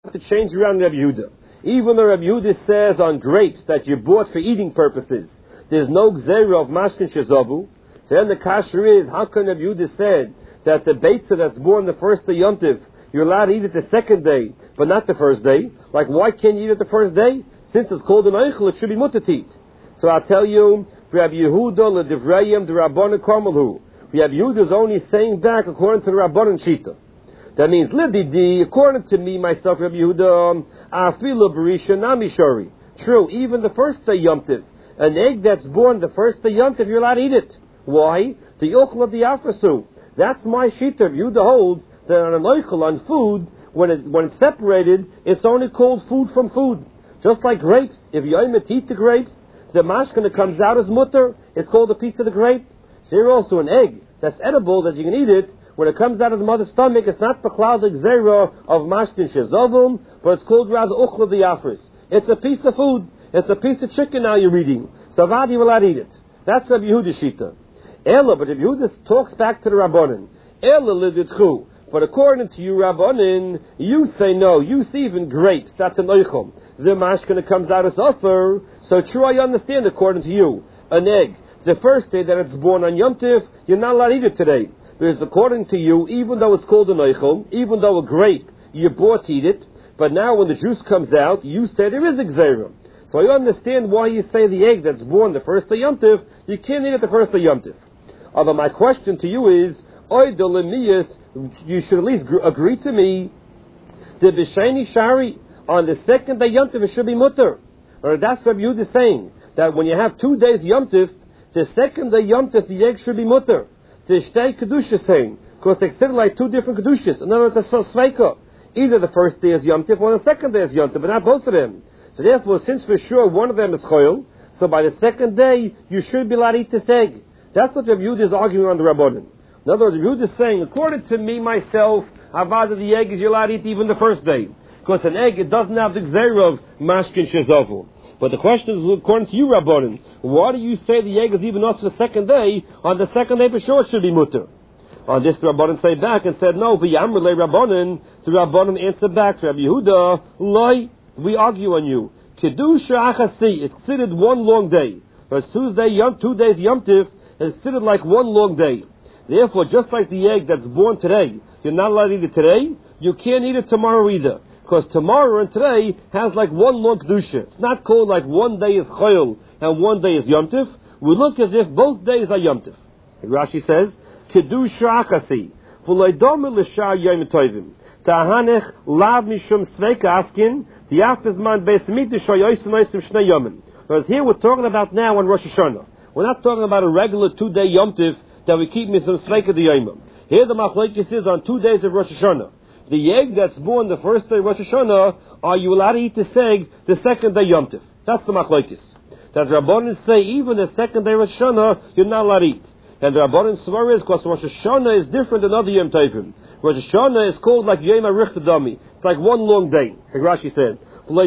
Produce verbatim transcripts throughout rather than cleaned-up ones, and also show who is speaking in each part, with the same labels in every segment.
Speaker 1: to change around Rabbi Yehuda. Even though Rabbi Yehuda says on grapes that you bought for eating purposes, there's no gzeira of mashkin shezavu. Then the kasher is, how can Rabbi Yehuda said that the beitza that's born the first day Yom Tov, you're allowed to eat it the second day, but not the first day? Like, why can't you eat it the first day? Since it's called an eichel, it should be mutter to eat. So I'll tell you, Rabbi Yehuda l'divrayim d'Rabbanan karmelhu. Rabbi Yehuda is only saying back according to the Rabbanan Shita. That means, lididi, according to me, myself, Rabbi Yehuda, afilu berisha nami shari. True, even the first day Yom Tov, an egg that's born the first day Yom Tov, you're allowed to eat it. Why? The yochel of the afrasu. That's my Shita. Rabbi Yehuda holds that on an oichel, on food, when it when it's separated, it's only called food from food. Just like grapes, if you eat the grapes, the mashkin that comes out as mutter, it's called a piece of the grape. So here also an egg that's edible, that you can eat it. When it comes out of the mother's stomach, it's not beklal the gzera of mashkin shezovum, but it's called rather uchla the afris. It's a piece of food. It's a piece of chicken now you're eating. So Vadi will not eat it. That's Rabbi Yehuda's Shita. Ella, but Rabbi Yehuda talks back to the Rabbanan. Ella liditchu. But according to you, Rabbanan, you say no. You see even grapes. That's an oichel. The mashkin that comes out as usher. So true, I understand according to you. An egg. The first day that it's born on Yom Tov, you're not allowed to eat it today. Because according to you, even though it's called an oichel, even though a grape, you're bought to eat it, but now when the juice comes out, you say there is a gzeira. So I understand why you say the egg that's born the first day Yom Tov, you can't eat it the first day Yom Tov. Although my question to you is, Oy Dolemiyas, you should at least gr- agree to me, the B'Sheni Shari, on the second day Yom Tov, it should be mutter. Or that's what Yehuda is saying, that when you have two days Yom Tov, the second day Yom Tov, the egg should be mutter. The Shtei Kedusha saying, because they consider like two different Kedushas. In other words, it's a sveika. Either the first day is Yom Tov or the second day is Yom Tov, but not both of them. So therefore, since for sure one of them is choil, so by the second day, you should be allowed to eat this egg. That's what Rabbi Yehuda is arguing on the Rabbanan. In other words, Rabbi Yehuda is saying, according to me, myself, Avada, the egg is you're allowed to eat even the first day. Because an egg, it doesn't have the gzeira of mashkin shezovu. But the question is, according to you, Rabbanan, why do you say the egg is even not the second day? On the second day, for sure, it should be mutter. On this, the Rabbanan say back and said, no, v'yamrele Rabbanan. The Rabbanan answered back to Rabbi Yehuda, loi, we argue on you. Kedusha achasi, it's considered one long day. Whereas Tuesday, yom, two days Yom Tiv, is considered like one long day. Therefore, just like the egg that's born today, you're not allowed to eat it today, you can't eat it tomorrow either. Because tomorrow and today has like one long kedusha. It's not called like one day is choil and one day is Yom Tiv. We look as if both days are Yom Tiv. Rashi says, Kedusha achasi, v'lo doma l'shar yom tovim. Ta'hanech lav mishum sveika askin, the aftersman be'esmita shoyosim oisim shnei yomim. Whereas here we're talking about now on Rosh Hashanah. We're not talking about a regular two-day Yom Tiv that we keep mishum sveika the yomim. Here the machlokes is on two days of Rosh Hashanah. The egg that's born the first day of Rosh Hashanah, are you allowed to eat this egg the second day Yom Tiv? That's the machlokes. That Rabbanan say even the second day Rosh Hashanah, you're not allowed to eat. And the Rabbanan swear is because Rosh Hashanah is different than other Yom Tovim. Rosh Hashanah is called like Yom HaRichta Dami. It's like one long day, like Rashi said.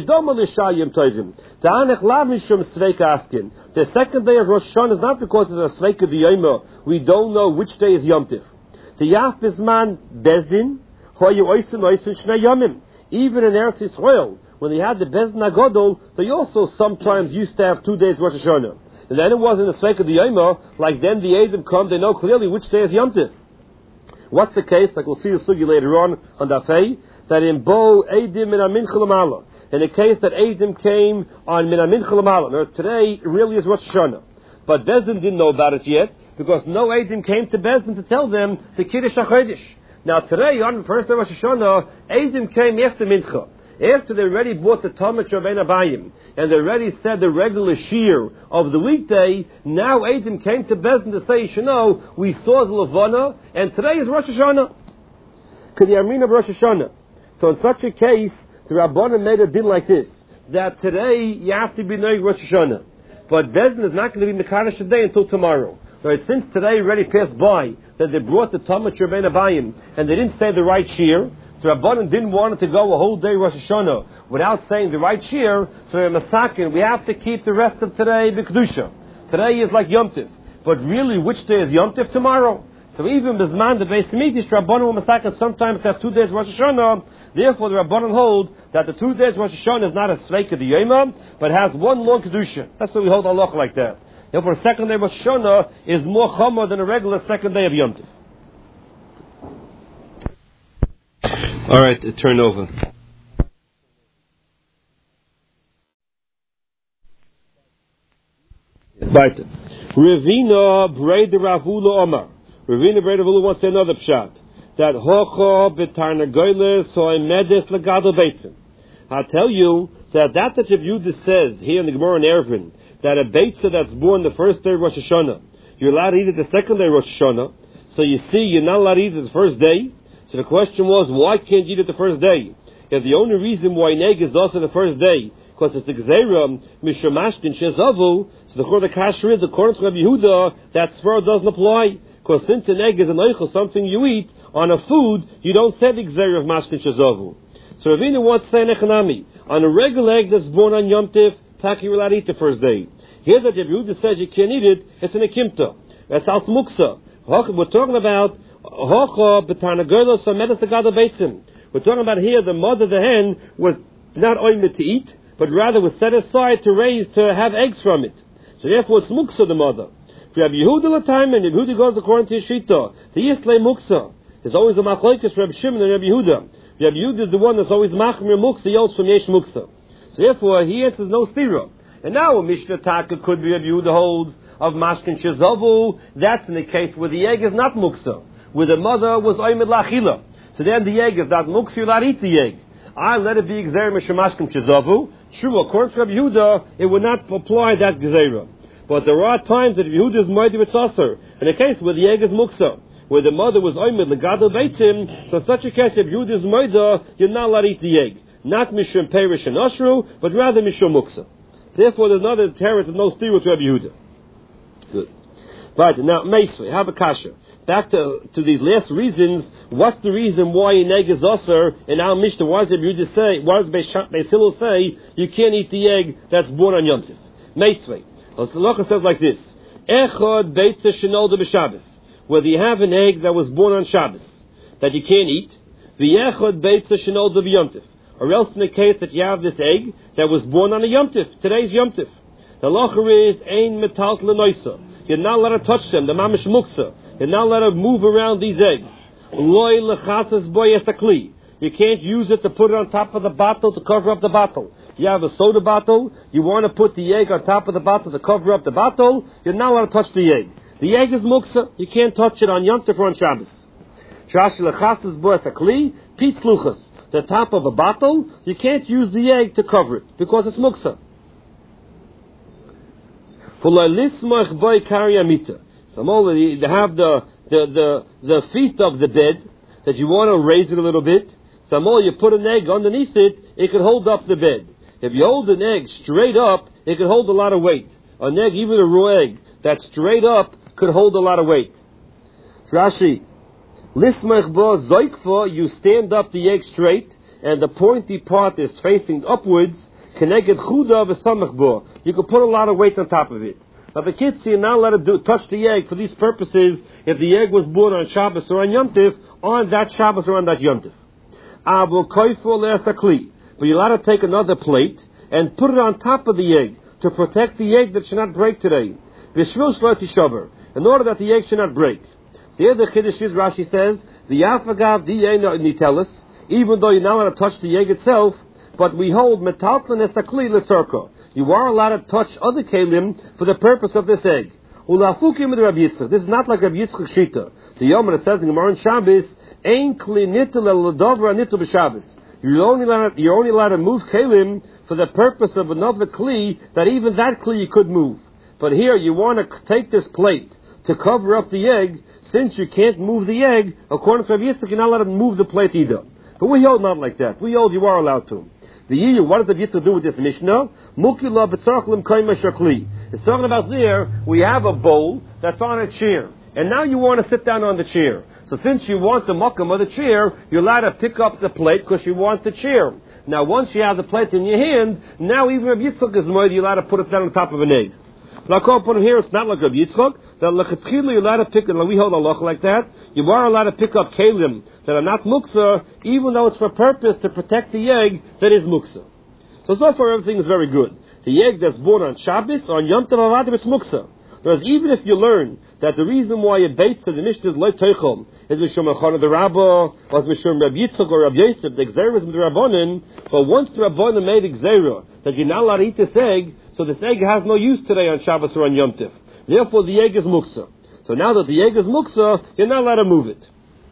Speaker 1: The second day of Rosh Hashanah is not because it's a Sveika D'Yoma. We don't know which day is Yom Tiv. The Yaf Bisman Bezdin, even in Eretz Yisrael, when they had the Bezdin Agadol, they also sometimes used to have two days Rosh Hashanah. And then it wasn't a Sveika D'Yoma, like then the Edom come, they know clearly which day is Yom Tiv. What's the case? Like we'll see the sugi later on on Dafei, that in Bo Eidim Min Amin Chalamala, in the case that Eidim came on Min Amin Chalamala. Today it really is Rosh Hashanah, but Bezdin didn't know about it yet because no Eidim came to Bezdin to tell them the Kiddush HaChodesh. Now today on the first day of Rosh Hashanah, Eidim came after Mincha. After they already bought the Talmud Shabbein Abayim, and they already said the regular shear of the weekday, now Eidim came to Bezdin to say, you know, we saw the Levana, and today is Rosh Hashanah. K'diyamin of Rosh Hashanah. So in such a case, the Rabbanan made a din like this, that today you have to be knowing Rosh Hashanah. But Bezdin is not going to be Mekadosh today until tomorrow. Right, since today already passed by, that they brought the Talmud Shabbein Abayim, and they didn't say the right shear, so Rabbanan didn't want it to go a whole day Rosh Hashanah without saying the right shear. So in Masakin, we have to keep the rest of today B'Kedusha. Today is like Yom Tiv. But really, which day is Yom Tiv? Tomorrow. So even Bisman, the Beis Hamikdash, Rabbanan Masaka sometimes have two days Rosh Hashanah. Therefore, the Rabbanan hold that the two days Rosh Hashanah is not a Sveika the Yoma, but has one long Kedusha. That's why we hold Allah like that. Therefore, the second day of Rosh Hashanah is more Chomer than a regular second day of Yom Tov. All right, turn over. Baita. Ravina Breda Ravula Omar. Ravina Breda Ravula wants to say another pshat. That Hocha B'Tarnagoyles Soy Medes Legado Beitzim. I'll tell you that that that Rav Yehuda says here in the Gemara in Eruvin, that a Beitzah that's born the first day of Rosh Hashanah, you're allowed to eat it the second day of Rosh Hashanah. So you see, you're not allowed to eat it the first day. So the question was, why can't you eat it the first day? If the only reason why Neg is also the first day, because it's the Gzeira, Mishamashkin Shezavu, so the Chor the Kasher is, according to Rav Yehuda, that Svar doesn't apply. Because since an egg is an oichel, something you eat, on a food, you don't say the Gzeira of Mashkin Shezavu. So Ravina wants to say an Echanami. On a regular egg that's born on Yom Tiv, Taki you're allowed to eat the first day. Here that Rav Yehuda says you can't eat it, it's an Akimta. That's Al Muksa. We're talking about Hocha B'Tarnagoyles Soy Medes Legado Beitzim. We're talking about here the mother, the hen, was not oimed to eat, but rather was set aside to raise, to have eggs from it. So therefore it's Muksa, the mother. For Rabbi Yehuda L'Taimen, and Yehuda goes according to Yeshita, the Yislei Muksa. There's always a Machlokes for Rabbi Shimon and Rabbi Yehuda. Rabbi Yehuda is the one that's always Machmir Muksa, Yos from Yesh Muksa. So therefore he answers no stira. And now a Mishnah Taka could be Rabbi Yehuda holds of Mashkin Shezavu. That's in the case where the egg is not Muksa, where the mother was Oymed Lachila. So then the egg is not Muksa, you'll not eat the egg. I let it be Gzeira Mishemashkim Shezavu. True, according to Rabbi Yehuda, it would not apply that Gzeira. But there are times that Rabbi Yehuda is Moed with Sasser. In a case where the egg is Muksa, where the mother was Oymed Legado Beitzim, so in such a case, if Yehuda is Moed, you're not allowed to eat the egg. Not Mishum Perish and Ashru, but rather Mishum Muksa. Therefore, there's another terrorist and no steer with Rabbi Yehuda. Good. Right, now, Meisvei, have a kasha. Back to, to these last reasons, what's the reason why an egg is usher in our Mishnah? Why does Rabbi Yehuda say, why does Beis Hillel say, you can't eat the egg that's born on Yom Tov? Meisvei. The Halacha says like this, Echad Beitzah Shenolda B'Shabbos, whether you have an egg that was born on Shabbos, that you can't eat, V'Echad Beitzah Shenolda B'Yom Tov, or else in the case that you have this egg that was born on a Yom Tov, today's Yom Tov. The Halacha is, Ein Metalt L'Noisa, you're not allowed to touch them, the Mamish Muksa, you're not allowed to move around these eggs. Loi L'Chasas Boy Esakli, you can't use it to put it on top of the bottle to cover up the bottle. You have a soda bottle, you want to put the egg on top of the bottle to cover up the bottle, you're not allowed to touch the egg. The egg is muksa, you can't touch it on Yom Tov or on Shabbos. Trashi lechastas boas akli, pitz luchas. The top of a bottle, you can't use the egg to cover it, because it's muksa. For lismach boy karyamita. Some of they have the, the, the, the feet of the bed, that you want to raise it a little bit. Some more you put an egg underneath it, it can hold up the bed. If you hold an egg straight up, it can hold a lot of weight. An egg, even a raw egg, that's straight up, could hold a lot of weight. Rashi, Lismach bo zoikfa, you stand up the egg straight, and the pointy part is facing upwards, keneged chuda v'samach bo. You can put a lot of weight on top of it. Now the kids, you're not allowed to do, touch the egg for these purposes if the egg was born on Shabbos or on Yom Tov, on that Shabbos or on that Yom Tov. Avo koifo le'asakli. But you're allowed to take another plate and put it on top of the egg to protect the egg that should not break today. In order that the egg should not break. The other Chiddush is, Rashi says, the Yafagav Di'ena Nitelis, even though you're not allowed to touch the egg itself, but we hold metalton esakli letzarko. You are allowed to touch other kelim for the purpose of this egg. Ulafukim with Rabbi Yitzchak. This is not like Rabbi Yitzchak Shita. The Yom that says in Gemara Shabbos, Ein kli nitel eladovra nitel b'Shabbos. You're only allowed, you're only allowed to move kelim for the purpose of another kli, that even that kli you could move. But here you want to take this plate to cover up the egg. Since you can't move the egg, according to Rabbi Yitzchak, you're not allowed to move the plate either. But we hold not like that. We hold you are allowed to. The Yiyu, what does Rabbi Yitzchak do with this Mishnah? Mukila b'tzarach l'mkayma shakli. It's talking about there, we have a bowl that's on a chair. And now you want to sit down on the chair. So since you want the makam of the chair, you're allowed to pick up the plate because you want the chair. Now once you have the plate in your hand, now even Rabbi Yitzchak is moed, you're allowed to put it down on top of an egg. But I upon here, it's not like Rabbi Yitzchak, that lechatchila you're allowed to pick, and we hold a loch like that, you are allowed to pick up kalim that are not muksa, even though it's for purpose to protect the egg that is muksa. So, so far everything is very good. The egg that's born on Shabbos or on Yom Tov Avadim, it's muksa. Whereas even if you learn that the reason why it baits to the Mishnah is loy teichel is Mishum Achana the Rabbah, or Mishum Rabbi Yitzchak or Rabbi Yosef, the Gzerah is with the Rabbanin, but once the Rabbanin made Gzerah that you're not allowed to eat this egg, so this egg has no use today on Shabbos or on Yom Tov. Therefore the egg is muksa. So now that the egg is muksa, you're not allowed to move it.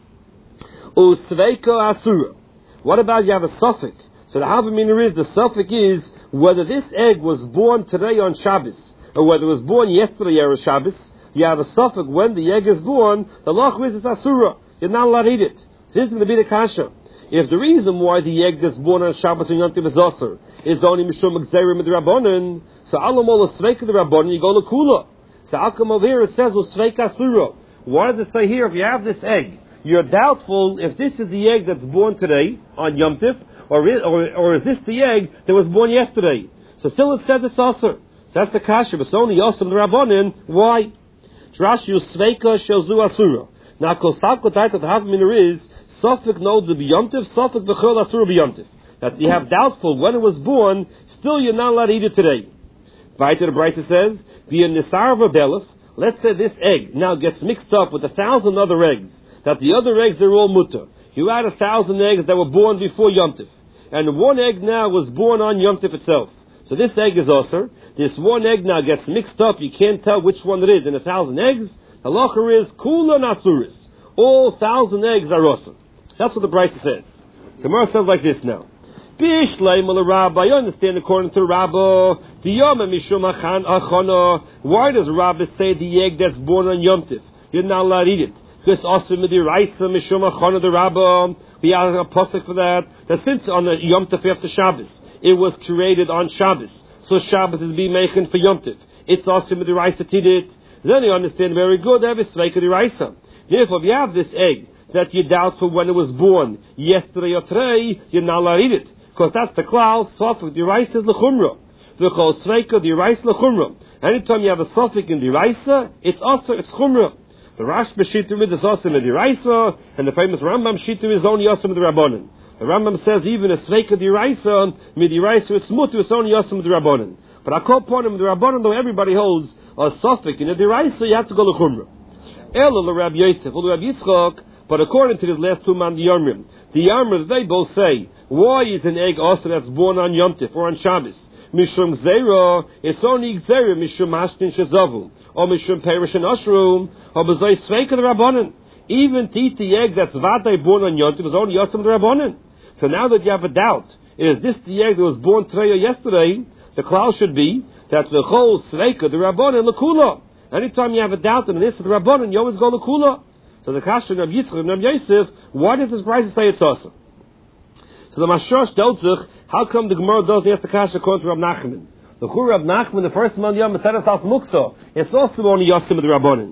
Speaker 1: Usveika asura. What about you have a suffix? So the Havamina is, the suffix is whether this egg was born today on Shabbos, or whether it was born yesterday or Shabbos. You have a suffix when the egg is born, the loch is it's asura. You're not allowed to eat it. So this is going to be the kasha. If the reason why the egg that's born on Shabbos and Yom Tov is asur is only mishum gzerim midrabanan, so alamol sveka the rabbanan, you go to kula. So how come over here it says sveka asura? Why does it say here if you have this egg, you're doubtful if this is the egg that's born today on Yom Tov, or is, or, or is this the egg that was born yesterday? So still it says it's asur. So that's the kasha. But it's only asur the rabbanan. Why? Rashi sveka shelzu asura. Now kosavko tait that the Havamina is suffik no the biyomtiv, suffik b'chol asura biyomtiv. That you have doubtful when it was born, still you're not allowed to eat it today. Vaita the Brisa says, be a nisarva belef. Let's say this egg now gets mixed up with a thousand other eggs. That the other eggs are all mutter. You had a thousand eggs that were born before Yom Tov, and one egg now was born on Yom Tov itself. So this egg is asur. This one egg now gets mixed up. You can't tell which one it is. In a thousand eggs, halacha is kula nasuris. All thousand eggs are asur. That's what the Brisa says. Tomorrow says like this now. Bishleim al Rabba. You understand according to Rabba. Diyama mishum achana. Why does Rabba say the egg that's born on Yom Tov you're not allowed to eat it? Because asur midiraisa mishum achana the Rabba. We have a pasuk for that. That since on the Yom Tov after Shabbos, it was created on Shabbos. So Shabbos is being made for Yom Tov. It's also with the rice to eat it. Then you understand very good. Have a sveika the rice. Therefore, if you have this egg that you doubt for when it was born, yesterday or today, you're not allowed to eat it because that's the cloud. Suffix the rice is lechumra. The call sveika the rice lechumra. Anytime you have a suffix in the rice, it's also it's chumra. The Rashba Shita is also in the rice, and the famous Rambam Shita is only also in the Rabbanan. The Rambam says even a sveika diraisa, midiraisa, it's mutu, it's only yasam d'Rabbanan. But I call upon him the Rabbanan, though everybody holds a suffix in a diraisa, you have to go to chumra. Ela the Rabbi Yosef, or the Rabbi Yitzchak, but according to his last two man, the Yomrim, the Yomrim, they both say, why is an egg also that's born on Yom Tov or on Shabbos? Mishum zera, it's only zera, mishum mashkin shezavu, or mishum perish and ashrum, or bezay sveika the Rabbanan. Even to eat the egg that's vaday born on Yom Tov is only yasam the Rabbanan. So now that you have a doubt, is this the egg that was born today or yesterday? The cloud should be that the whole sveika, the rabbanan, lekula. Anytime you have a doubt in this, the rabbanan, you always go lekula. So the kasha of Yitzchak and of Yosef, why does this Brisa say it's awesome? So the Mashosh tells us, how come the Gemara doesn't ask the kasha according to Rab Nachman? The Chur Rab Nachman, the first man Yom said it's as muksa. It's also only yasim of the rabbanan.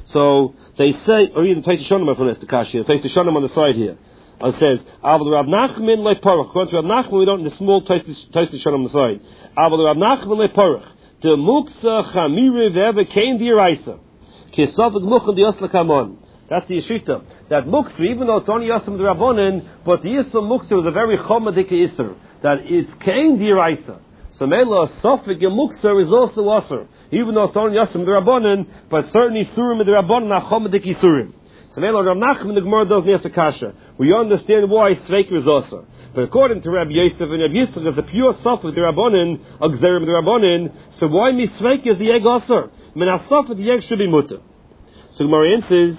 Speaker 1: So they say, or even Taisa Shonim from this the kasha, Taisa Shonim on the side here. It says, Aval Rab Nachman le Parach. According to Rab Nachman, we don't in the small Taisa Shonim on the side. Aval Rab Nachman le Parach. The muksa chamiri ve'eve kein d'iraisa. Kisavik muchan d'yosla kamon. That's the Yeshita. That muksa, even though it's only yosam d'rabonin, but the yisra muksa was a very chomadik yisra. That it's kein d'iraisa. So mela sofik muksa is also asr. Even though it's only yosam d'rabonin, but certainly surim d'rabonin are chomadik yisurim. So mela Rab Nachman the Gemara doesn't ask the kasha. We understand why sveika is asr. But according to Rabbi Yosef and Rabbi Yitzchak, there's a pure sofik d'rabonin, a gzerim d'rabonin. So why mi sveika is the egg asr? Min asofik the egg should be mutter. So Gemara answers,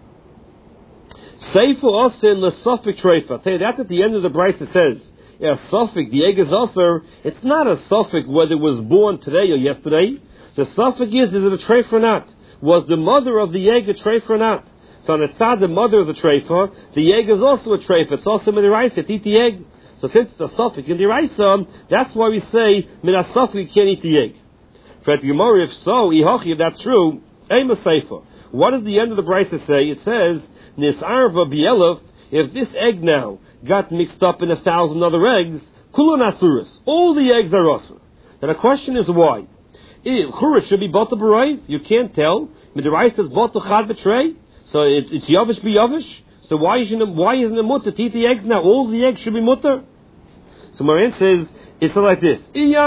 Speaker 1: Seifu Osin l'sofik treifa. Tell you that at the end of the Brisa says, yeah, sofik, the egg is also, it's not a sofik whether it was born today or yesterday. The sofik is, is it a treifa or not? Was the mother of the egg a treifa or not? So on the side, the mother is a treifa, the egg is also a treifa. It's also midiraisa, eat the egg. So since it's a sofik in the raisa, that's why we say, min sofik, you can't eat the egg. For the Gemara, if so, ihochi, if that's true, ema seifa. What does the end of the Brisa say? It says, Nisarva bielov, if this egg now got mixed up in a thousand other eggs, kulun asuris, all the eggs are asur. Now the question is why? Chura should be bottle b'roiv. You can't tell. Midiraisa is bottle chad b'trei. So it's, it's yavish b'yavish. So why isn't it, why isn't it mutter to eat the eggs now? All the eggs should be mutter. So Maran says, it's like this.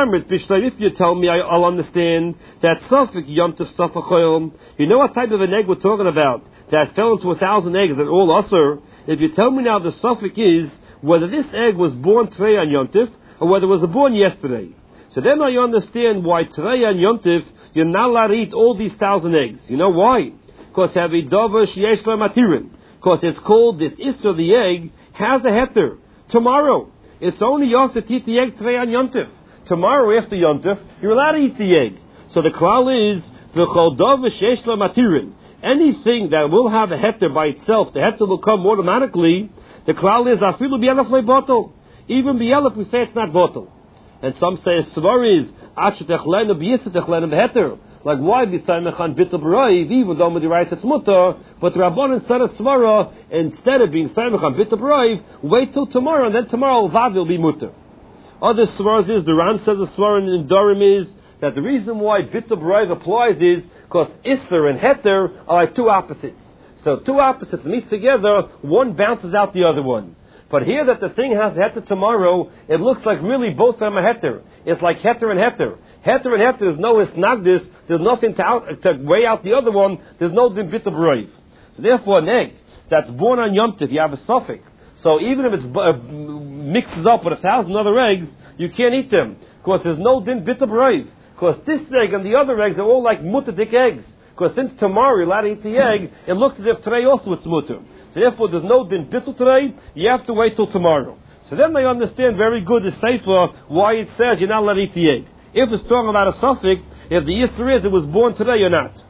Speaker 1: If you tell me, I, I'll understand that Suffolk Yom Tov Suffolk Choyom. You know what type of an egg we're talking about that fell into a thousand eggs that are all usher. If you tell me now the Suffolk is whether this egg was born today on Yom Tov or whether it was born yesterday. So then I understand why today on Yom Tov you're not allowed to eat all these thousand eggs. You know why? Because have a dovash yesh matirin. Because it's called this Isra, the egg has a heter tomorrow. It's only yours to eat the egg today on Yom Tov. Tomorrow after Yom Tov, you're allowed to eat the egg. So the klal is v'chol dovash yesh matirin. Anything that will have a heter by itself, the heter will come automatically. The klal is afilu b'yelef le bottle. Even b'yelef we say it's not bottle. And some say svar is achet echlenu b'yisset echlenu b'heter. Like why b'saymechan bittul b'roiv, even though we write it's mutter, but Rabban instead of svara, instead of being saymechan bittul b'roiv, wait till tomorrow, and then tomorrow vad will be mutter. Other svaras is the Ran says the svar in Dorim is that the reason why bittul b'roiv applies is because Isser and Heter are like two opposites. So two opposites meet together, one bounces out the other one. But here that the thing has Heter tomorrow, it looks like really both of them are Heter. It's like Heter and Heter. Heter and Heter, there's no Isnagdis, there's nothing to, out, to weigh out the other one, there's no Din Bittul B'roiv. So therefore an egg that's born on Yom Tov, you have a suffix. So even if it uh, mixes up with a thousand other eggs, you can't eat them. Because there's no Din Bittul B'roiv. Because this egg and the other eggs are all like mutadik eggs. Because since tomorrow you're allowed to eat the egg, it looks as if today also it's mutter. So therefore there's no din bittul today, you have to wait till tomorrow. So then they understand very good the sefer why it says you're not allowed to eat the egg. If it's talking about a suffix, if the answer is it was born today or not.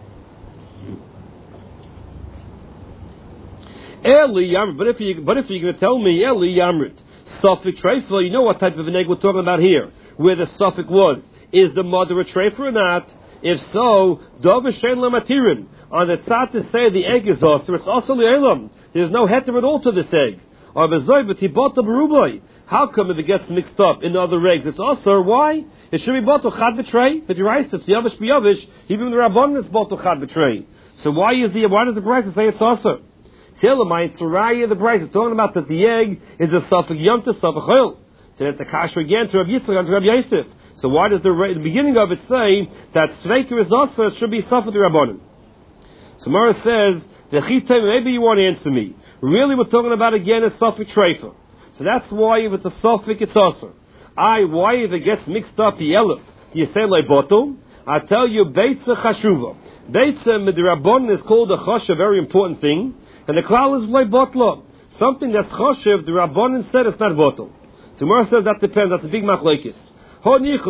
Speaker 1: Eli Yamrit, but if you but if you're going to tell me Eli Yamrit, suffix treifel, you know what type of an egg we're talking about here, where the suffix was. Is the mother a treifel or not? If so, Dovish Shein Lamatirin. On the tzad to say the egg is also, it's also Le'elam. There's no heter at all to this egg. Or Bezoy, but he bought the Berubai. How come if it gets mixed up in other eggs? It's also, why? It should be bottle Chad B'trei. But you're right, it's Yavish B'yavish. Even the Rabban is bottle Chad B'trei. So why is the, why does the Bryce say it's also? Tzilamai, it's Raya, the Bryce is talking about that the egg is a Safek Yom to Safek Chol. So it's a kasher again to Rabbi Yitzchak and to Rabbi Yosef. So why does the, the beginning of it say that Sveika is also, it should be Safek the Rabbanim? So Mara says, the Chitem, maybe you want to answer me. Really we're talking about again a Safek Treifa. So that's why if it's a Safek it's also. I, why if it gets mixed up, the Elif, do you say like Botum? I tell you, Beitza Chashuva. Beitza Midrabbanan is called a Chosh, a very important thing. And the Klal is like Botla. Something that's Choshev, the Rabbanan said it's not Botel. So Mara says that depends, that's a big machlokes. We'll soon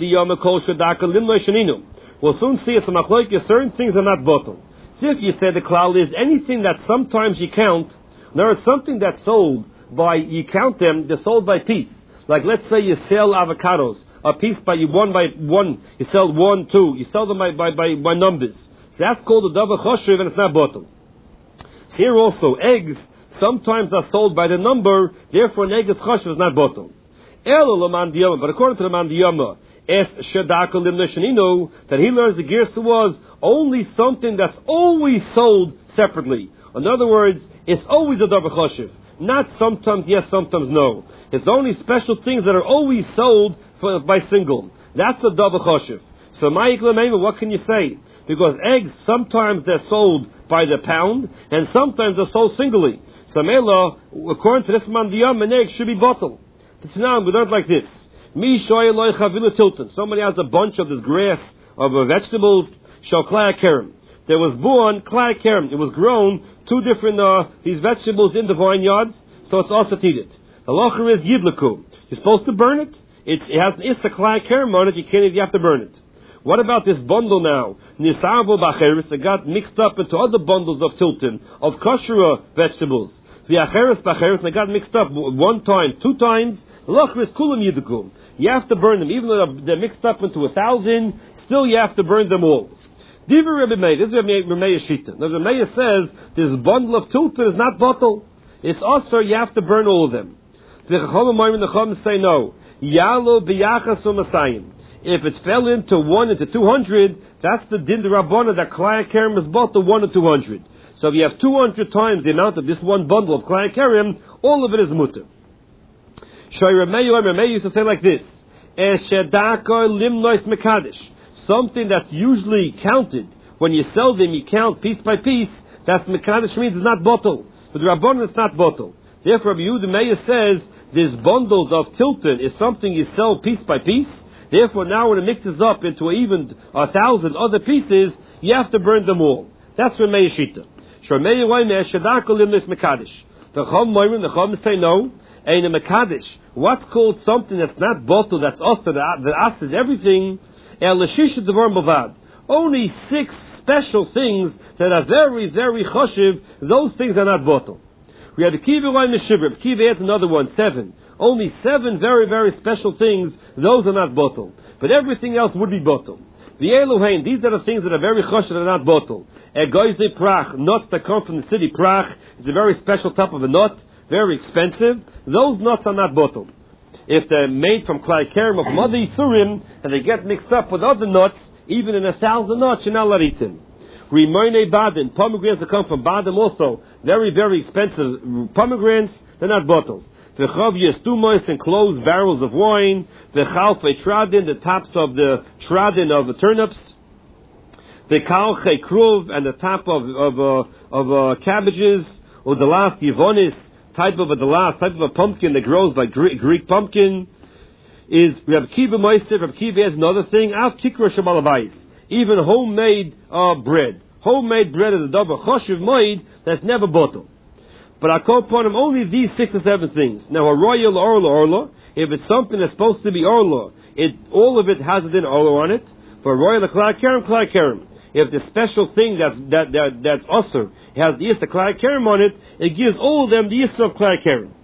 Speaker 1: see it's a machlokes, certain things are not bottle. See if you say the klal is anything that sometimes you count, there is something that's sold by, you count them, they're sold by piece. Like let's say you sell avocados, a piece by you, one by one, you sell one, two, you sell them by, by, by, by numbers. So that's called a davar choshev and it's not bottle. Here also, eggs sometimes are sold by the number, therefore an egg is choshev, is not bottle. But according to the Mandiyama, es shadaka limneshanino, that he learns the Gersa was only something that's always sold separately. In other words, it's always a davar choshev. Not sometimes yes, sometimes no. It's only special things that are always sold for, by single. That's a davar choshev. So ma'ik l'meima, what can you say? Because eggs, sometimes they're sold by the pound, and sometimes they're sold singly. So Mela, according to this Mandiyama, an egg should be bottled. Now we learned like this. Somebody has a bunch of this grass of uh, vegetables. There was born klai kerem. It was grown two different uh, these vegetables in the vineyards, so it's also eaten. The locher is yidlaku. You're supposed to burn it. It's, it has it's a klai kerem on it. You can't. You have to burn it. What about this bundle now? Nisavo bacheris. It got mixed up into other bundles of tilton of kosher vegetables. The acheris bacheris. They got mixed up one time, two times. You have to burn them, even though they're mixed up into a thousand. Still, you have to burn them all. Diva Rebbe Meir. This is Rebbe Meir Shita. Now, Rebbe Meir says this bundle of tilton is not bottle. It's also you have to burn all of them. The Chachamim say no. Yalo b'yachas u'masayim. If it fell into one into two hundred, that's the din d'Rabbana that Klai Karim is bought the one to two hundred. So if you have two hundred times the amount of this one bundle of Klai Karim, all of it is mutter. Shoyremeyu and Remeyu used to say like this: Eshedaka limnois mekadesh. Something that's usually counted when you sell them, you count piece by piece. That's mekadesh, means it's not bottle. But the Rabbanon it's not bottle. Therefore, Rabbi Yehuda Meir says these bundles of tilton is something you sell piece by piece. Therefore, now when it mixes up into even a thousand other pieces, you have to burn them all. That's Remeyu Shita. Shoyremeyu and Eshedaka limnois mekadesh. The Chum Moirim, the Chum say no. Ein a mekadesh. What's called something that's not bottle, that's also that asks everything. El Lashisha Devar Bavad. Only six special things that are very, very choshev. Those things are not bottle. We have the Kiva Line Meshibra. Kiva adds another one, seven. Only seven very, very special things. Those are not bottle. But everything else would be bottle. The Elohein, these are the things that are very choshev and are not bottle. Egoize Prach, nuts that come from the city Prach. It's a very special type of a nut. Very expensive. Those nuts are not bottled. If they're made from Klai Karim or from other Yisurim, and they get mixed up with other nuts, even in a thousand nuts, you're not allowed to eat them. Rimoine Baden, pomegranates that come from Baden also, very, very expensive pomegranates, they're not bottled. The Chav Yestumois, enclosed barrels of wine, the Chalfe Tradin, the tops of the Tradin of the turnips, the Kalche Kruv, and the top of, of, uh, of uh, cabbages, or the last Yivonis, type of a the last type of a pumpkin that grows by Greek, Greek pumpkin is we have Kiva Moister. Rav Kiva has another thing. Av Kikra Shamalabais, even homemade uh, bread. Homemade bread is a double choshev moed that's never bottled. But I call upon him only these six or seven things. Now a royal orla orla, if it's something that's supposed to be orla, it all of it has it in orla on it. For royal klai karim klai karim. If the special thing that's, that, that, that's usher has the Yisra Klai Karim on it, it gives all of them the Yisra of Klai Karim.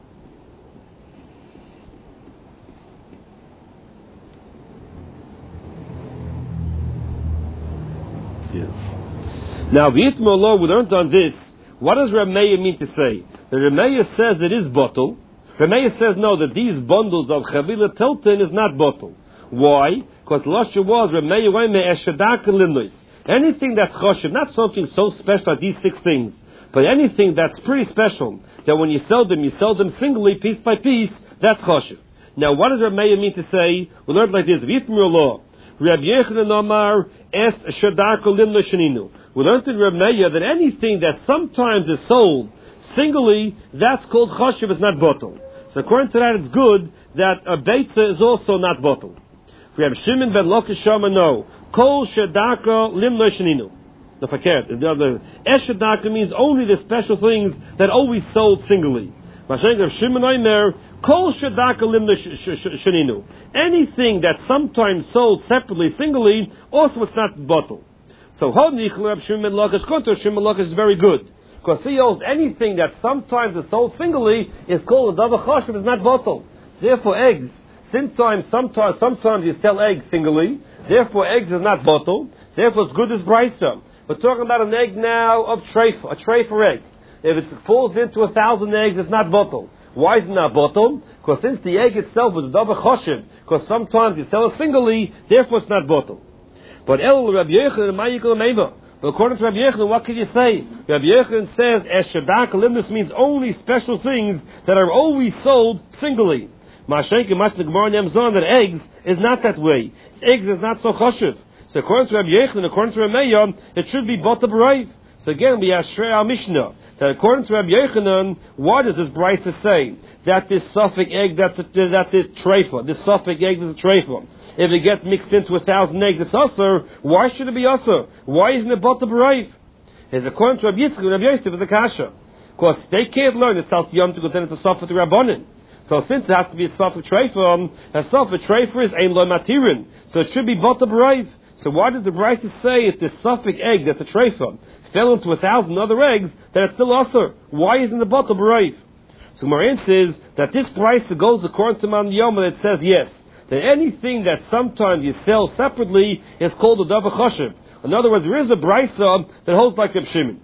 Speaker 1: Yeah. Now, the Yitma law we learned on this, what does Rameya mean to say? The Rameya says it is bottle. Rameya says no, that these bundles of Chavila Tilton is not bottle. Why? Because Lasha was Rameya Waime Eshadaka Limnois. Anything that's choshev, not something so special like these six things, but anything that's pretty special, that when you sell them, you sell them singly, piece by piece, that's choshev. Now, what does Rav Meir mean to say? We learned like this, V'yitmur law, Rav Yechanan Omar, Es Shadarko Limno Sheninu. We learned in Rav Meir that anything that sometimes is sold singly, that's called choshev, is not bottle. So according to that, it's good that a beitza is also not bottle. Rav Shimon ben Lakish Shama, no. Kol Shadaka Limno Sheninu. The fakert. The Eshadaka means only the special things that always sold singly. Mashenk Rav Shimon Omer, Kol Shadaka Limno Sheninu. Anything that sometimes sold separately, singly, also it's not bottle. So Hodnich Rav Shimon Lakish Konto Shimon Lakish is very good. Because he holds anything that sometimes is sold singly is called a Dava Choshev, is not bottle. Therefore eggs, sometimes, sometimes, sometimes you sell eggs singly, therefore eggs is not bottle, therefore it's good as brisa. We're talking about an egg now of treifa, a treifa egg. If it falls into a thousand eggs, it's not bottle. Why is it not bottle? Because since the egg itself was double choshev, because sometimes you sell it singly, therefore it's not bottle. But El Rabbi Yochanan Ma'ikol Meiva. But according to Rabbi Yochanan, what can you say? Rabbi Yochanan says, Eshadak Limnus means only special things that are always sold singly. Mashenke Mashna Gemara Nemzon that eggs is not that way. Eggs is not so choshev. So according to Rabbi Yochanan, according to Rabbi Meir, it should be bota b'rayv. So again, we have Shrei al Mishnah that according to Rabbi Yochanan, what does this brisa say? That this suffix egg, that's a, that this treifa, this suffix egg is a treifa. If it gets mixed into a thousand eggs, it's usher. Why should it be usher? Why isn't it bota b'rayv? It's according to Rabbi Yitzchak and Rabbi Yosef is a kasha. Because they can't learn it's Sal Yom to go then it's a suffix to Rabbanin. So since it has to be a suffix treifa, a suffix treifa is ein lo matirin. So it should be bota b'rayv. So why does the brisa say if the suffix egg that's a treifa fell into a thousand other eggs, that it's still usher? Why isn't the bota b'rayv? So Marin says that this brisa goes according to Man Yom, and it says yes, that anything that sometimes you sell separately is called a dava choshev. In other words, there is a brisa that holds like Reb Shimon.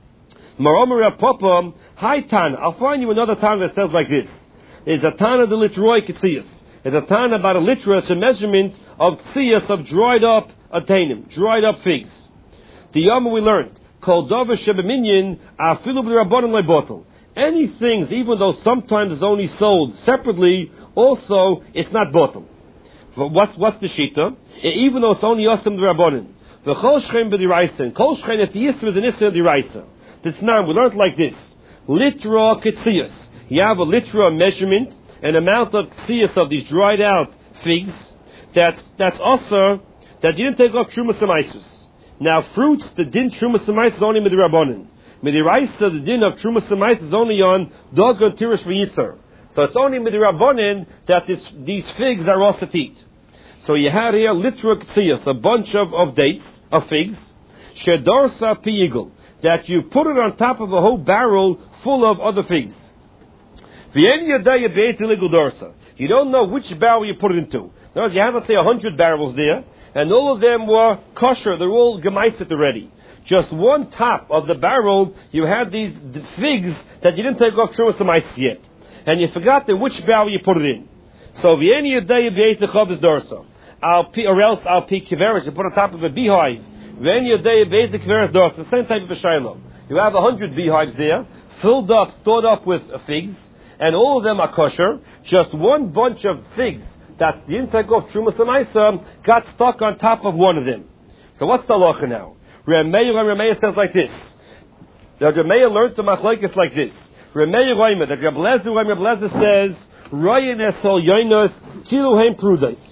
Speaker 1: Maromer Reb Papa, hi Tana. I'll find you another Tana that says like this. It's a Tana de Litroy Ketzias. is a tan about a litra, it's a measurement of tziyas, of dried up atainim, dried up figs. The yom we learned, kol davar shebeminyan afilu b'rabbanan le'botel. Any things, even though sometimes it's only sold separately, also it's not bottle. But what's what's the shita? Even though it's only yosem d'rabbanan, v'chol shchein b'diraisa, kol shchein at the yisra is an yisra d'iraisa. This now we learned like this: litra ketziyas. You have a litra measurement, an amount of ketziyas of these dried out figs. That's that's also that you didn't take off trumas amaisus. Now fruits, the din trumas amaisus is only midrabanan. Midiraisa, the din of trumas amaisus is only on dog and tirish v'yitzar. So it's only midrabanan that this, these figs are also to eat. So you had here litra ketziyas, a bunch of, of dates, of figs, shedorsa piyigel, that you put it on top of a whole barrel full of other figs. You don't know which barrel you put it into. In other words, you have, let's say, a hundred barrels there, and all of them were kosher, they're all gemaiset already. Just one top of the barrel, you had these figs that you didn't take off trumas amaisus yet. And you forgot in which barrel you put it in. So, or else I'll pick kiveres, you put on top of a beehive. The same type of a shiloh. You have a hundred beehives there, filled up, stored up with figs, and all of them are kosher. Just one bunch of figs that the intake of trumas amaisus got stuck on top of one of them. So what's the halacha now? Remeir Remeir says like this. The Remeir learned the machlokes like this. Remeir Remeir, the Rebbe Lezer Rebbe Lezer says, Royin esol yoinos kiluhem prudos.